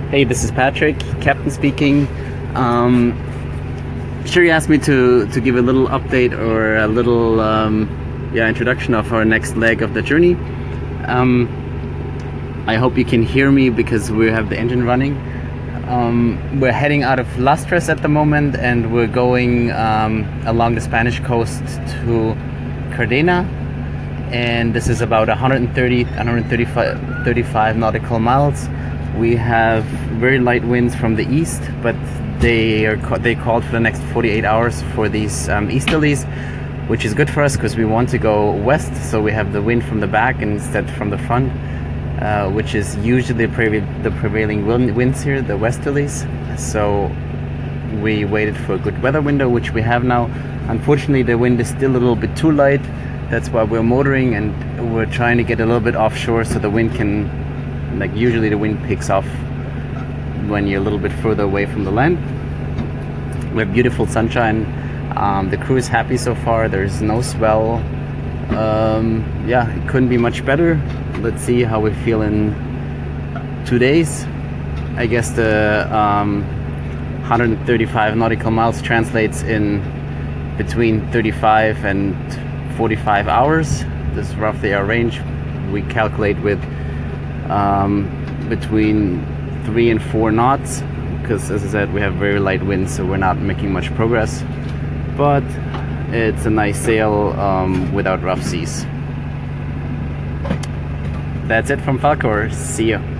Hey, this is Patrick, Captain speaking. Sherry asked me to give a little update or a little introduction of our next leg of the journey. I hope you can hear me because we have the engine running. We're heading out of Lastres at the moment, and we're going along the Spanish coast to Cartagena, and this is about 135 nautical miles. We have very light winds from the east, but they called for the next 48 hours for these easterlies, which is good for us because we want to go west, so we have the wind from the back instead from the front, which is usually the prevailing winds here, the westerlies. So we waited for a good weather window, which we have now. Unfortunately, the wind is still a little bit too light. That's why we're motoring, and we're trying to get a little bit offshore so the wind can, like, usually the wind picks off when you're a little bit further away from the land. We have beautiful sunshine. The crew is happy so far. There's no swell. Yeah, it couldn't be much better. Let's see how we feel in 2 days. I guess the 135 nautical miles translates in between 35 and 45 hours. This is roughly our range. We calculate with between 3 and 4 knots, because as I said, we have very light winds, so we're not making much progress, but it's a nice sail without rough seas. That's it from Falkor. See you.